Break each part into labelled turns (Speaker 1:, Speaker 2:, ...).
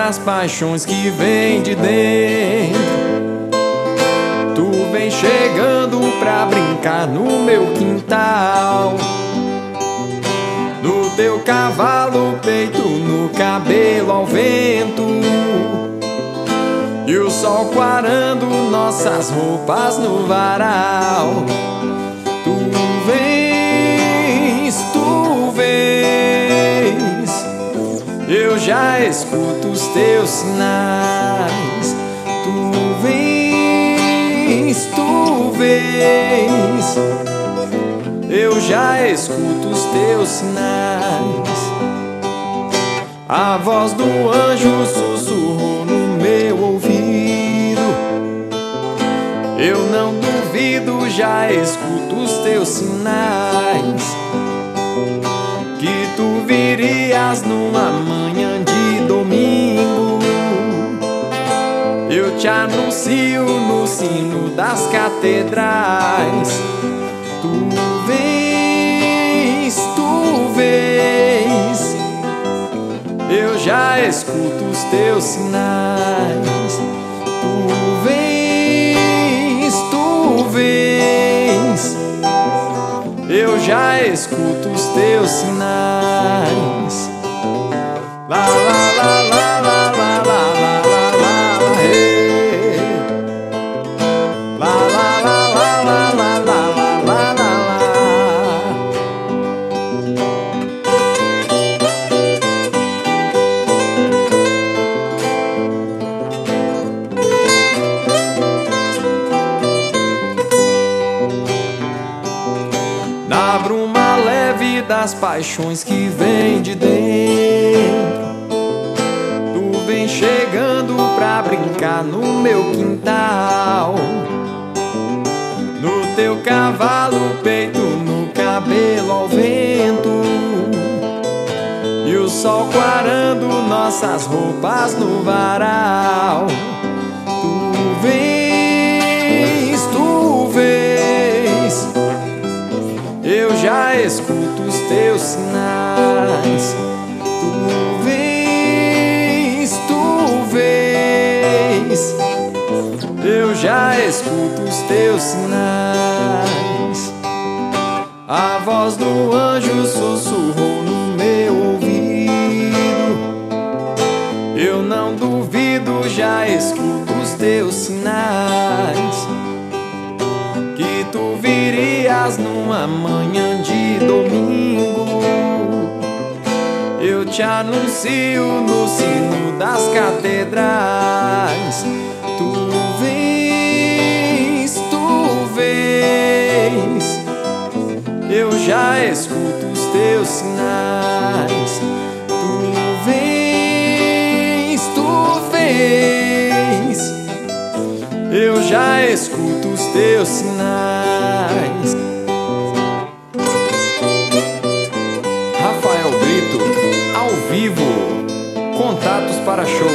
Speaker 1: das paixões que vem de dentro. Tu vem chegando pra brincar no meu quintal, no teu cavalo, peito, no cabelo ao vento, e o sol quarando nossas roupas no varal. Tu vens, eu já escuto os teus sinais. Tu vens, eu já escuto os teus sinais. A voz do anjo sussurrou no meu ouvido. Eu não duvido, já escuto os teus sinais, que tu virias numa manhã de domingo. Eu te anuncio no sino das catedrais. Tu vens, eu já escuto os teus sinais. Tu vens, eu já escuto os teus sinais. La la la la la la la la la, hey. La la la la la la la la la la. Na bruma leve das paixões que vem de dentro, tu vem chegando pra brincar no meu quintal, no teu cavalo, peito, no cabelo ao vento, e o sol quarando nossas roupas no varal. Tu vens, eu já escuto os teus sinais. Tu vens, eu já escuto os teus sinais. A voz do anjo sussurrou no meu ouvido. Eu não duvido, já escuto os teus sinais, que tu virias numa manhã de domingo. Eu te anuncio no sino das catedrais. Tu vens, eu já escuto os teus sinais. Tu vens, eu já escuto os teus sinais. Rafael Brito, ao vivo. Contatos para show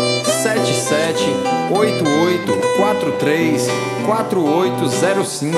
Speaker 1: 7788434805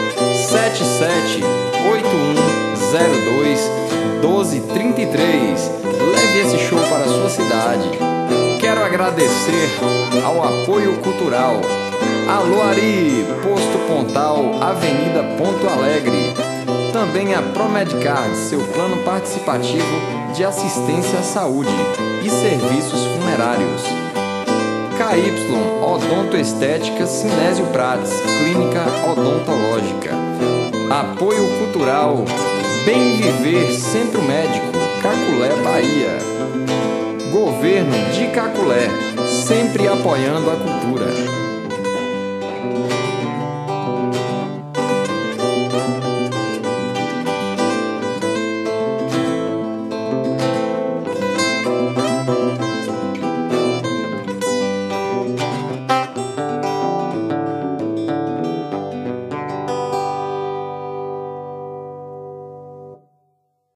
Speaker 1: 7781021233. Leve esse show para a sua cidade. Quero agradecer ao apoio cultural Alô Ari, Posto Pontal, Avenida Ponto Alegre. Também a Promedcard, seu plano participativo de assistência à saúde e serviços funerários. KY, Odonto Estética Sinésio Prates, Clínica Odontológica. Apoio cultural Bem Viver Centro Médico, Caculé, Bahia. Governo de Caculé, sempre apoiando a cultura.